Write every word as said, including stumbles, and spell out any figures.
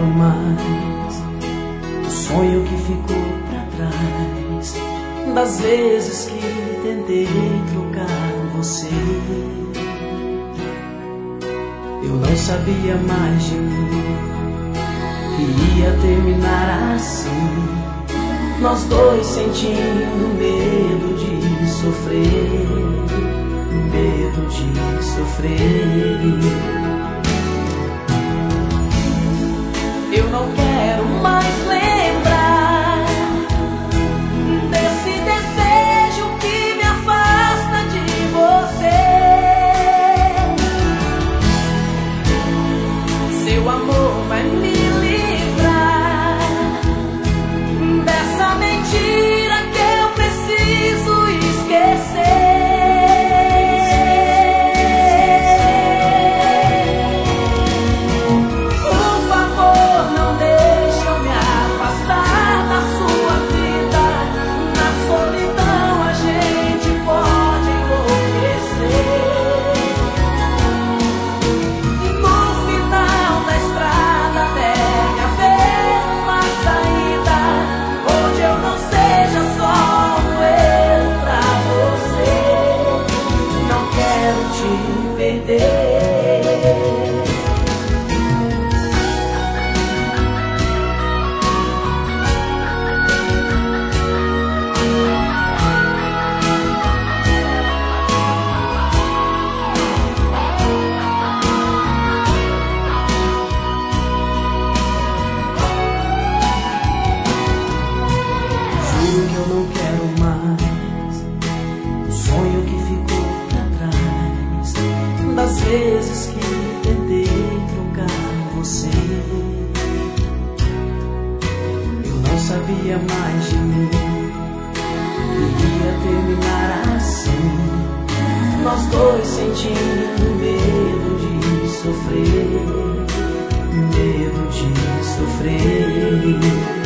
mais o sonho que ficou pra trás, das vezes que tentei trocar você. Eu não sabia mais de mim que ia terminar assim, nós dois sentindo medo de sofrer, medo de sofrer. Eu não quero mais lembrar desse desejo que me afasta de você. Seu amor vai me livrar dessa mentira que eu preciso esquecer. Eu não quero mais o sonho que ficou pra trás, das vezes que tentei trocar você. Eu não sabia mais de mim que ia terminar assim, nós dois sentindo medo de sofrer, medo de sofrer.